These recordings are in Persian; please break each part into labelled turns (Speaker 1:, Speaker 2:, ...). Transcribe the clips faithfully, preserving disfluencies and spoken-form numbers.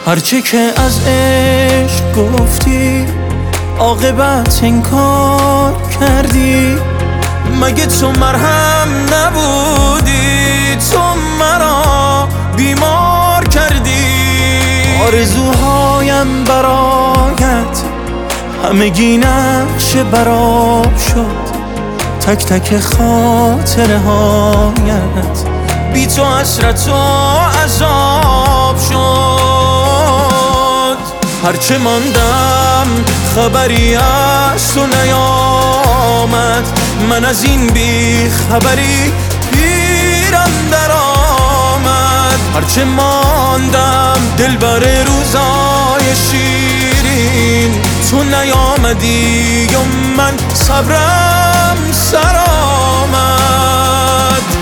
Speaker 1: هرچه که از عشق گفتی عاقبت انکار کردی. مگه تو مرهم نبودی؟ تو مرا بیمار کردی. آرزوهایم برایت همگی نقش براب شد. تک تک خاطره هایت بی تو حسرت و عذاب شد. هرچه ماندم خبری از تو نیامد. من از این بی خبری پیرم در آمد. هرچه ماندم دلبر روزای شیرین، تو نیامدی و من صبرم سر آمد.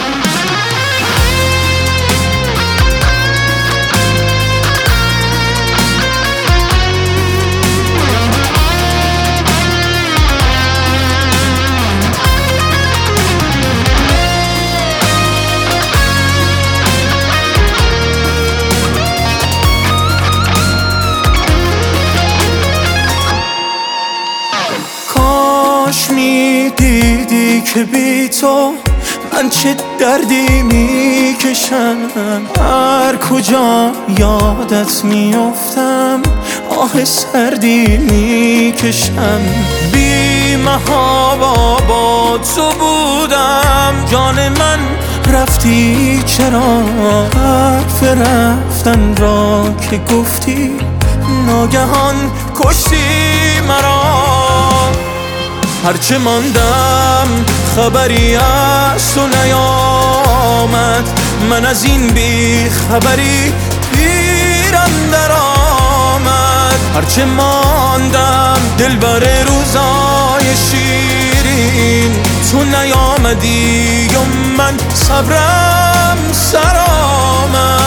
Speaker 1: کاش می دیدی که بی تو من چه دردی می کشم. هر کجا یادت می افتم آه سردی می کشم. بی محابا با تو بودم، جان من رفتی چرا؟ حرف رفتن را که گفتی ناگهان کشتی مرا. هرچه ماندم خبری از تو نیامد. من از این بی خبری پیرم در آمد. هرچه ماندم دلبر روزای شیرین، تو نیامدی و من صبرم سر آمد.